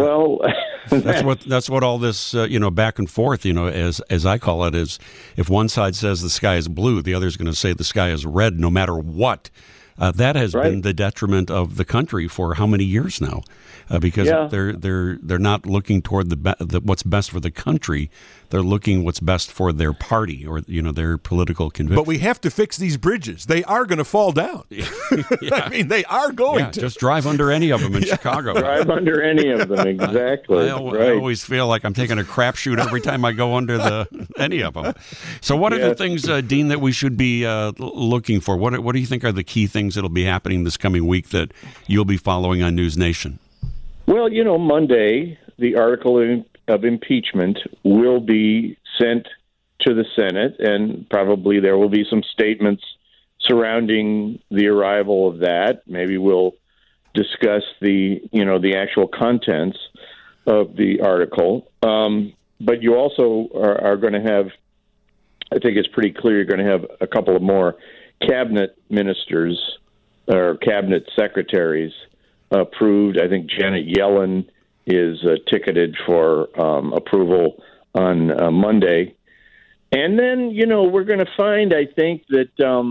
that's what all this back and forth, as I call it, is if one side says the sky is blue, the other is going to say the sky is red, no matter what. That has been the detriment of the country for how many years now? Because they're not looking toward what's best for the country. They're looking what's best for their party or their political conviction. But we have to fix these bridges. They are going to fall down. I mean, they are going to. Just drive under any of them in Chicago. Drive under any of them, exactly. I always feel like I'm taking a crapshoot every time I go under any of them. So what are the things, Dean, that we should be looking for? What do you think are the key things that will be happening this coming week that you'll be following on News Nation? Well, Monday, the article of impeachment will be sent to the Senate, and probably there will be some statements surrounding the arrival of that. Maybe we'll discuss the actual contents of the article. But you also are going to have, I think it's pretty clear, you're going to have a couple of more cabinet ministers or cabinet secretaries approved. I think Janet Yellen is ticketed for approval on Monday. And then, we're going to find, I think, that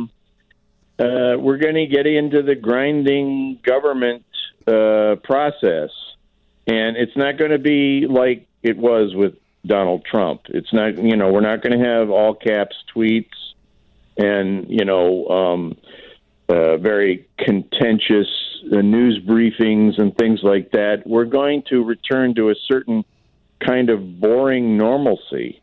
we're going to get into the grinding government process. And it's not going to be like it was with Donald Trump. It's not, we're not going to have all caps tweets and, very contentious news briefings and things like that, we're going to return to a certain kind of boring normalcy,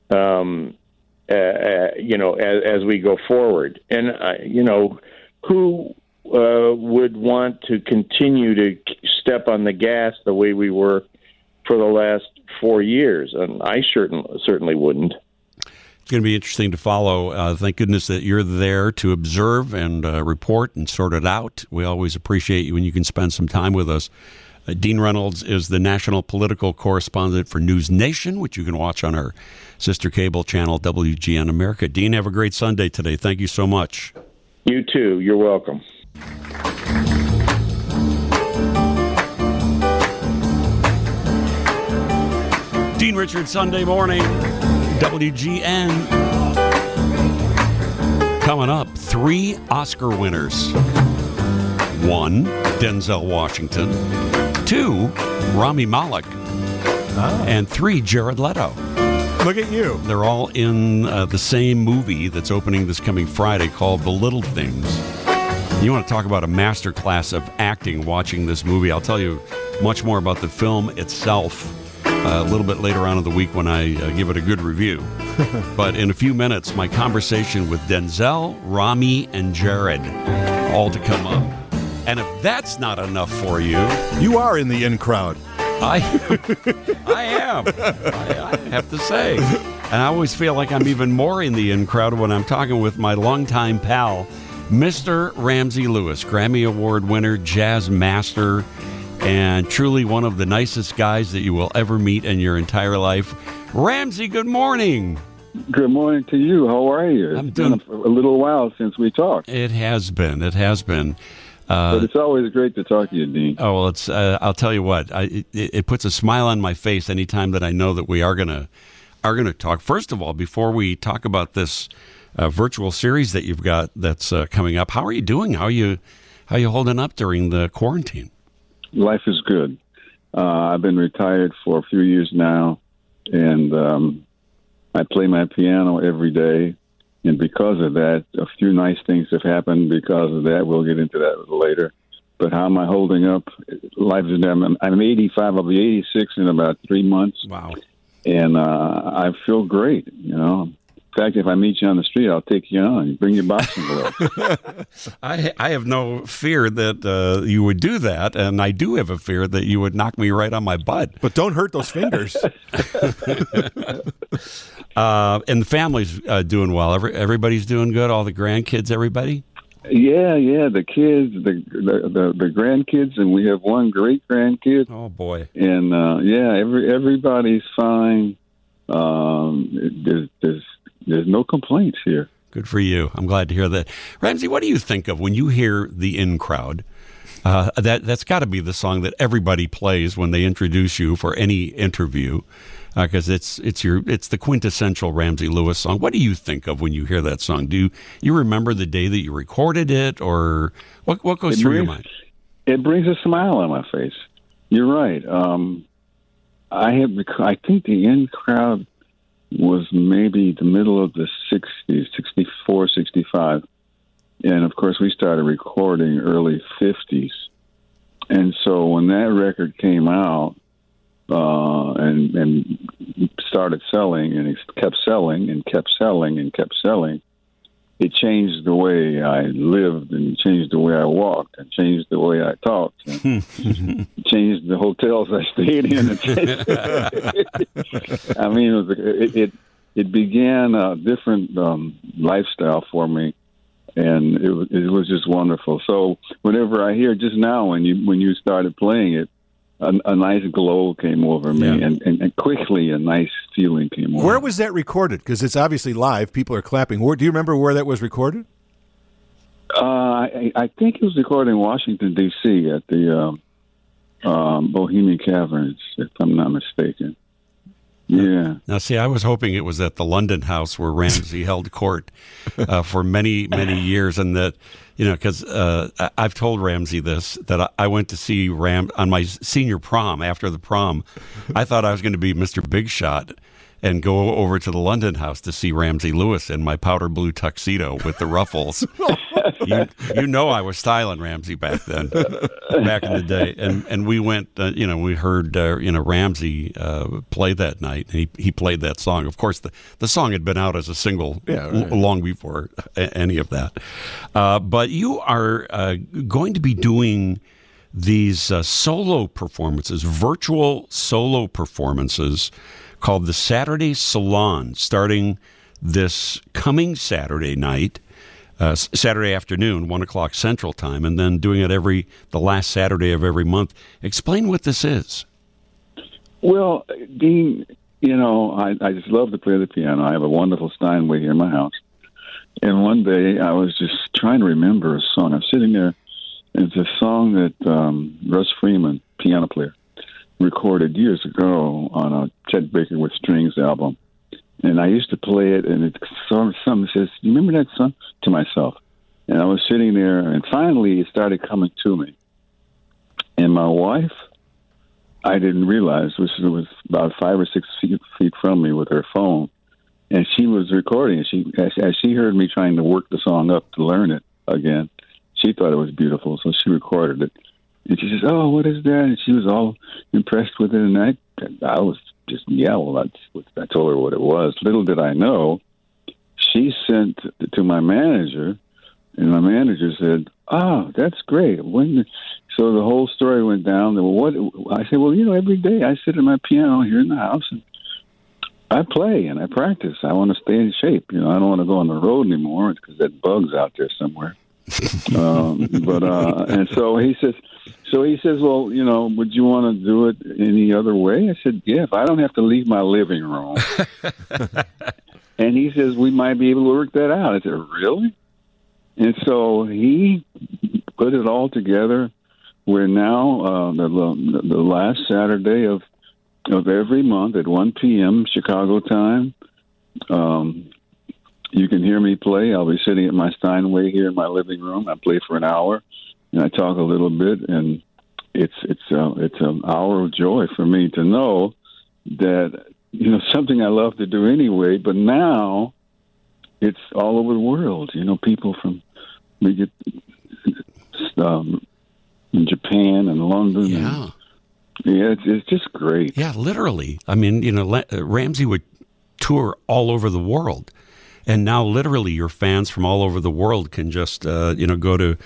as we go forward. And, who would want to continue to step on the gas the way we were for the last 4 years? And I certainly wouldn't. It's going to be interesting to follow. Thank goodness that you're there to observe and report and sort it out. We always appreciate you when you can spend some time with us. Dean Reynolds is the national political correspondent for News Nation, which you can watch on our sister cable channel, WGN America. Dean, have a great Sunday today. Thank you so much. You too. You're welcome. Dean Richards, Sunday morning, WGN. Coming up, 3 Oscar winners. 1, Denzel Washington. 2, Rami Malek. And 3, Jared Leto. Look at you. They're all in the same movie that's opening this coming Friday called The Little Things. You want to talk about a masterclass of acting watching this movie. I'll tell you much more about the film itself a little bit later on in the week when I give it a good review. But in a few minutes, my conversation with Denzel, Rami, and Jared, all to come up. And if that's not enough for you... You are in the in crowd. I am. I have to say. And I always feel like I'm even more in the in crowd when I'm talking with my longtime pal, Mr. Ramsey Lewis, Grammy Award winner, jazz master, and truly one of the nicest guys that you will ever meet in your entire life. Ramsey, good morning. Good morning to you. How are you? It's been a little while since we talked. It has been. It has been. But it's always great to talk to you, Dean. Oh, well, it's. I'll tell you what. It puts a smile on my face anytime that I know that we are gonna talk. First of all, before we talk about this virtual series that you've got that's coming up, how are you doing? How are you holding up during the quarantine? Life is good. I've been retired for a few years now, and I play my piano every day. And because of that, a few nice things have happened because of that. We'll get into that later. But how am I holding up? Life is. I'm 85. I'll be 86 in about 3 months. Wow. And I feel great, you know. In fact, if I meet you on the street, I'll take you on. Bring your boxing gloves. I have no fear that you would do that, and I do have a fear that you would knock me right on my butt. But don't hurt those fingers. And the family's doing well. Everybody's doing good. All the grandkids, everybody. Yeah. The kids, the grandkids, and we have one great grandkid. Oh boy! And everybody's fine. There's no complaints here. Good for you. I'm glad to hear that. Ramsey, what do you think of when you hear the in crowd? That's got to be the song that everybody plays when they introduce you for any interview, because it's the quintessential Ramsey Lewis song. What do you think of when you hear that song? Do you remember the day that you recorded it, or what goes through your mind? It brings a smile on my face. You're right. I think the in crowd was maybe the middle of the 60s, 64, 65. And, of course, we started recording early 50s. And so when that record came out and started selling, and it kept selling and kept selling and kept selling, it changed the way I lived and changed the way I walked and changed the way I talked and changed the hotels I stayed in. I mean, it began a different lifestyle for me, and it was just wonderful. So whenever I hear just now when you started playing it, a nice glow came over me, and quickly a nice feeling came over. Where was that recorded? Because it's obviously live. People are clapping. Do you remember where that was recorded? I think it was recorded in Washington, D.C. at the Bohemian Caverns, if I'm not mistaken. Yeah. Now, see, I was hoping it was at the London House where Ramsey held court for many, many years, and that, you know, because I've told Ramsey this, that I went to see Ram on my senior prom. After the prom, I thought I was going to be Mr. Big Shot, and go over to the London House to see Ramsey Lewis in my powder blue tuxedo with the ruffles. You know I was styling Ramsey back then, back in the day. And we went, we heard, Ramsey play that night. And he played that song. Of course, the song had been out as a single long before any of that. But you are going to be doing these solo performances, virtual solo performances called the Saturday Salon, starting this coming Saturday night, Saturday afternoon, 1 o'clock Central Time, and then doing it the last Saturday of every month. Explain what this is. Well, Dean, I just love to play the piano. I have a wonderful Steinway here in my house. And one day I was just trying to remember a song. I'm sitting there. It's a song that Russ Freeman, piano player, recorded years ago on a Chet Baker with Strings album. And I used to play it, and it something says, "You remember that song?" to myself. And I was sitting there, and finally it started coming to me. And my wife, I didn't realize, was about 5 or 6 feet from me with her phone. And she was recording it. As she heard me trying to work the song up to learn it again, she thought it was beautiful, so she recorded it. And she says, "Oh, what is that?" And she was all impressed with it. And I was just, I told her what it was. Little did I know, she sent to my manager, and my manager said, "Oh, that's great." So the whole story went down. I said, "Well, every day I sit at my piano here in the house, and I play and I practice. I want to stay in shape. I don't want to go on the road anymore because that bug's out there somewhere." And so he says, "Well, would you want to do it any other way?" I said, "Yeah, if I don't have to leave my living room." And he says, "We might be able to work that out." I said, "Really?" And so he put it all together. We're now the last Saturday of every month at 1 p.m. Chicago time. You can hear me play. I'll be sitting at my Steinway here in my living room. I play for an hour, and I talk a little bit, and it's an hour of joy for me to know that something I love to do anyway. But now it's all over the world. People we get in Japan and London. Yeah. It's just great. Yeah, literally. I mean, Ramsey would tour all over the world. And now, literally, your fans from all over the world can just, go to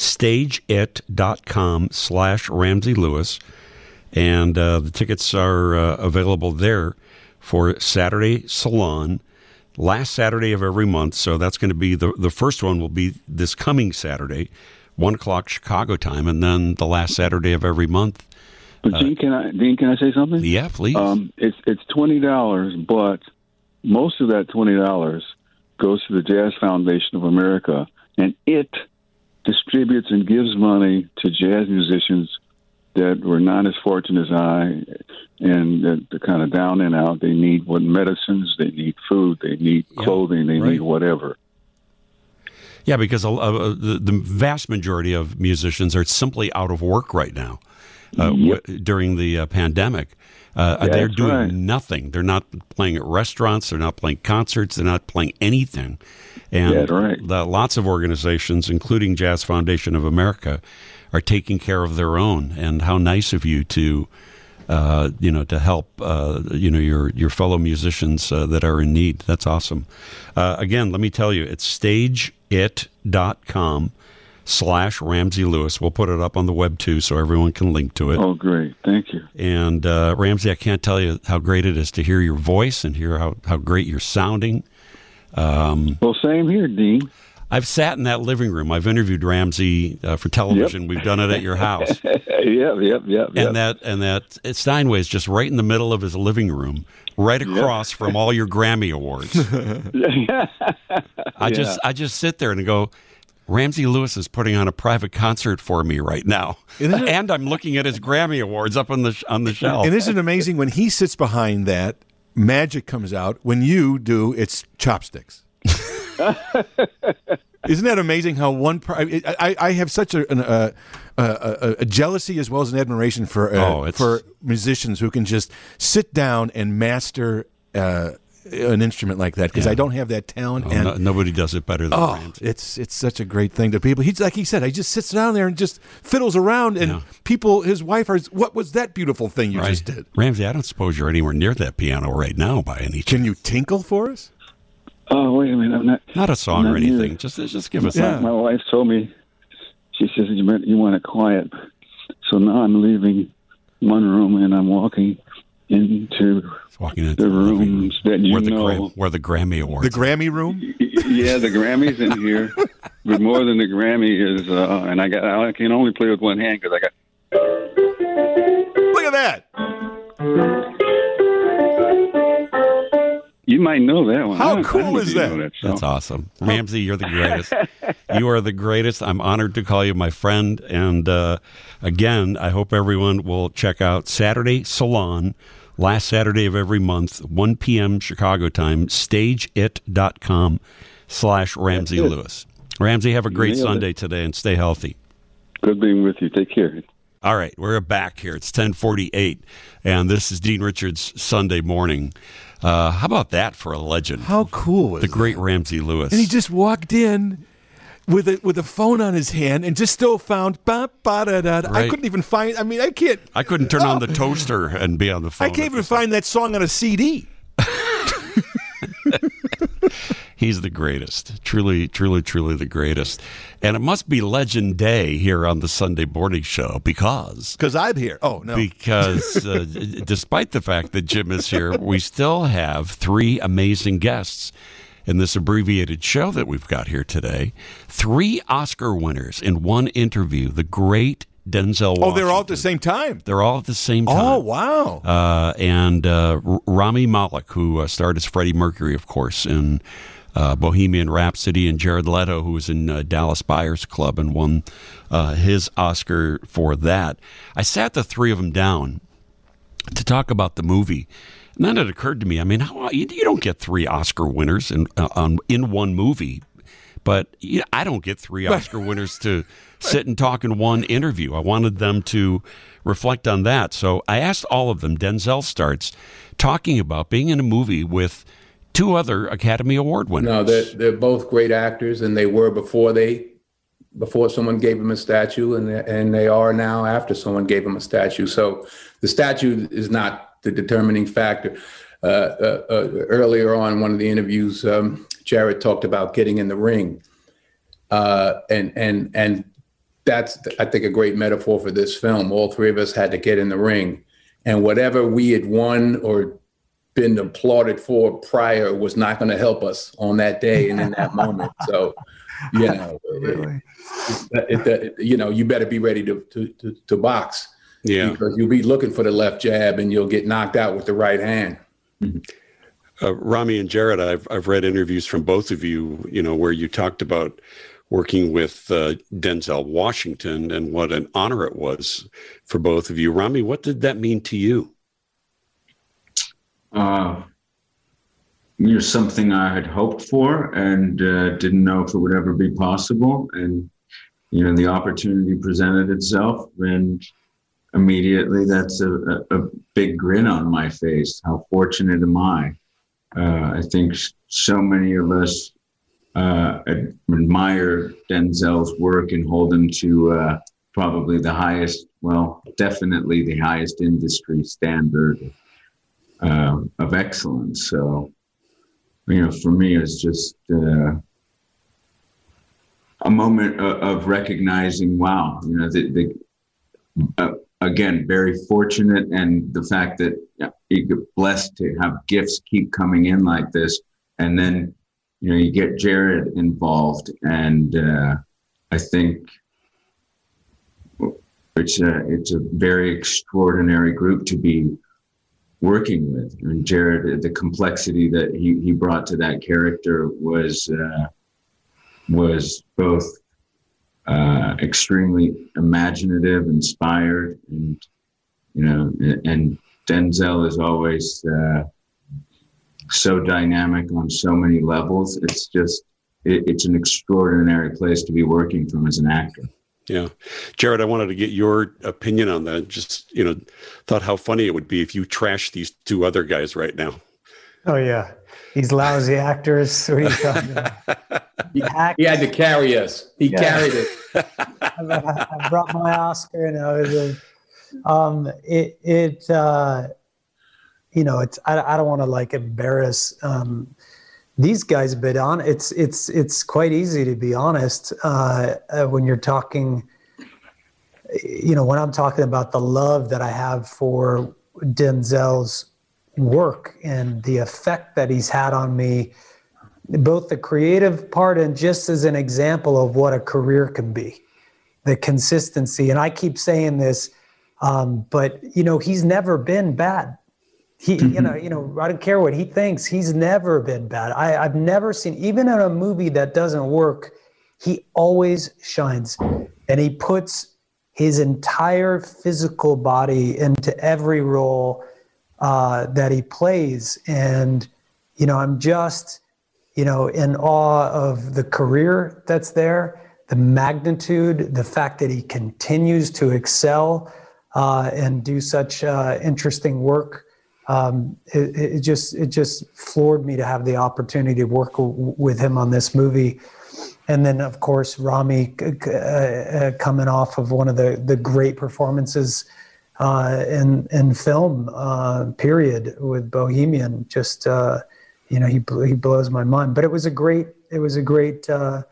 stageit.com/Ramsey Lewis, and the tickets are available there for Saturday Salon, last Saturday of every month. So that's going to be the first one will be this coming Saturday, 1 o'clock Chicago time, and then the last Saturday of every month. But Dean, can I say something? Yeah, please. It's $20, but most of that $20 goes to the Jazz Foundation of America, and it distributes and gives money to jazz musicians that were not as fortunate as I, and that they're kind of down and out. They need medicines, they need food, they need clothing, they need whatever. Yeah, because the vast majority of musicians are simply out of work right now during the pandemic. They're doing nothing. They're not playing at restaurants. They're not playing concerts. They're not playing anything. And lots of organizations, including Jazz Foundation of America, are taking care of their own. And how nice of you to, to help, your fellow musicians that are in need. That's awesome. Again, let me tell you, it's stageit.com/Ramsey Lewis. We'll put it up on the web too, so everyone can link to it. Oh, great! Thank you. And Ramsey, I can't tell you how great it is to hear your voice and hear how great you're sounding. Well, same here, Dean. I've sat in that living room. I've interviewed Ramsey for television. Yep. We've done it at your house. Yep. And that Steinway is just right in the middle of his living room, right across from all your Grammy awards. I just sit there and go, Ramsey Lewis is putting on a private concert for me right now, and I'm looking at his Grammy awards up on the shelf. And isn't it amazing when he sits behind that, magic comes out. When you do, it's chopsticks. Isn't that amazing? How I have such a jealousy as well as an admiration for musicians who can just sit down and master an instrument like that because I don't have that talent. Nobody does it better than Ramsey. It's such a great thing to people. He's like he said, he just sits down there and just fiddles around, and people, his wife, are, what was that beautiful thing you just did? Ramsey, I don't suppose you're anywhere near that piano right now by any chance. Can you tinkle for us? Oh, wait a minute. I'm not a song or anything. Just give us My wife told me, she says, you want it quiet. So now I'm leaving one room and I'm walking into the rooms that where the Grammy Awards. The Grammy room? Yeah, the Grammy's in here. But more than the Grammy is, and I can only play with one hand because I got. Look at that! You might know that one. How cool is that? That's awesome. Ramsey, you're the greatest. You are the greatest. I'm honored to call you my friend. And again, I hope everyone will check out Saturday Salon, last Saturday of every month, 1 p.m. Chicago time, stageit.com/Ramsey Lewis. Ramsey, have a great Sunday today and stay healthy. Good being with you. Take care. All right, we're back here. It's 10:48, and this is Dean Richards' Sunday Morning. How about that for a legend? How cool is the great Ramsey Lewis? And he just walked in with a phone on his hand and just still found ba-ba-da-da. Right. I couldn't even find. I mean, I can't. I couldn't turn on the toaster and be on the phone. I can't even find that song on a CD. He's the greatest. Truly, truly, truly the greatest. And it must be Legend Day here on the Sunday Morning Show because I'm here. Oh, no. Because despite the fact that Jim is here, we still have 3 amazing guests in this abbreviated show that we've got here today. 3 Oscar winners in one interview. The great Denzel Washington. Oh, they're all at the same time? They're all at the same time. Oh, wow. And Rami Malek, who starred as Freddie Mercury, of course, in Bohemian Rhapsody, and Jared Leto, who was in Dallas Buyers Club and won his Oscar for that. I sat the 3 of them down to talk about the movie. And then it occurred to me, I mean, you don't get 3 Oscar winners in one movie. But I don't get 3 Oscar winners to sit and talk in one interview. I wanted them to reflect on that. So I asked all of them. Denzel starts talking about being in a movie with 2 other Academy Award winners. No, they're both great actors, and they were before someone gave them a statue, and they are now after someone gave them a statue. So the statue is not the determining factor. Earlier on, one of the interviews, Jared talked about getting in the ring, and that's, I think, a great metaphor for this film. All 3 of us had to get in the ring, and whatever we had won or been applauded for prior was not going to help us on that day and in that moment. So, you better be ready to box, because you'll be looking for the left jab and you'll get knocked out with the right hand. Rami and Jared, I've read interviews from both of you, where you talked about working with Denzel Washington and what an honor it was for both of you. Rami, what did that mean to you? Something I had hoped for and didn't know if it would ever be possible. And, the opportunity presented itself, and immediately that's a big grin on my face. How fortunate am I? I think so many of us admire Denzel's work and hold him to probably the highest, definitely the highest industry standard of excellence. So, for me, it's just a moment of recognizing, wow, again, very fortunate, and the fact that you get blessed to have gifts keep coming in like this, and then you get Jared involved, and I think it's a very extraordinary group to be working with. And Jared, the complexity that he brought to that character was both extremely imaginative, inspired, and and Denzel is always so dynamic on so many levels. It's just it's an extraordinary place to be working from as an actor. Yeah. Jared, I wanted to get your opinion on that. Just, thought how funny it would be if you trashed these 2 other guys right now. Oh yeah, these lousy actors. What are you talking about? He had to carry us. He carried it. I brought my Oscar, and I was it's I don't want to like embarrass these guys, but it's quite easy to be honest when you're talking. When I'm talking about the love that I have for Denzel's work and the effect that he's had on me, both the creative part and just as an example of what a career can be, the consistency. And I keep saying this, but he's never been bad. I don't care what he thinks. He's never been bad. I've never seen, even in a movie that doesn't work, he always shines, and he puts his entire physical body into every role that he plays. And, I'm just, in awe of the career that's there, the magnitude, the fact that he continues to excel and do such interesting work. It just floored me to have the opportunity to work with him on this movie. And then, of course, Rami coming off of one of the great performances in film, period, with Bohemian. Just he blows my mind. But it was a great trio,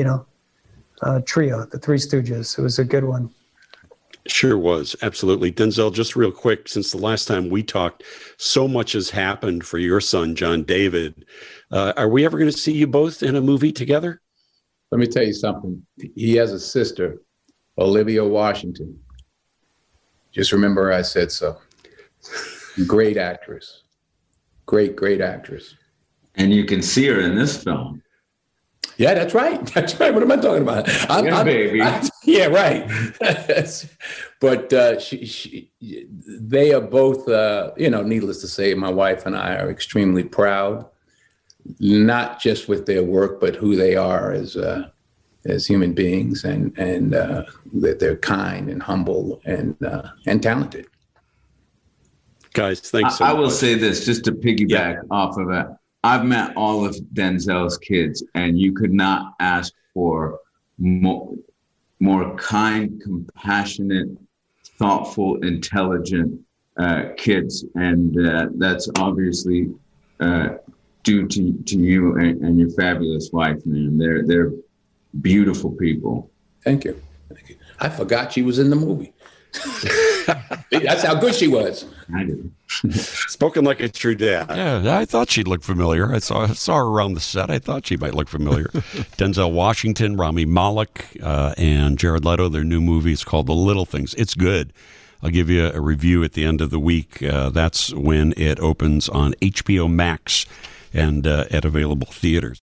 the Three Stooges. It was a good one. Sure was. Absolutely. Denzel, just real quick, since the last time we talked, so much has happened for your son, John David. Are we ever going to see you both in a movie together? Let me tell you something. He has a sister, Olivia Washington. Just remember I said so. Great actress. Great actress. And you can see her in this film. Yeah, that's right. That's right. What am I talking about? Baby. Yeah, right. But they are both, needless to say, my wife and I are extremely proud, not just with their work, but who they are as human beings, and that they're kind and humble and talented. Guys, thanks so much. I will say this, just to piggyback off of that. I've met all of Denzel's kids, and you could not ask for more kind, compassionate, thoughtful, intelligent kids, and that's obviously due to you and your fabulous wife, man. They're beautiful people. Thank you. I forgot she was in the movie. That's how good she was. I did. Spoken like a true dad. Yeah, I thought she'd look familiar. I saw her around the set. I thought she might look familiar. Denzel Washington, Rami Malek, and Jared Leto. Their new movie is called The Little Things. It's good. I'll give you a review at the end of the week. That's when it opens on HBO Max and at available theaters.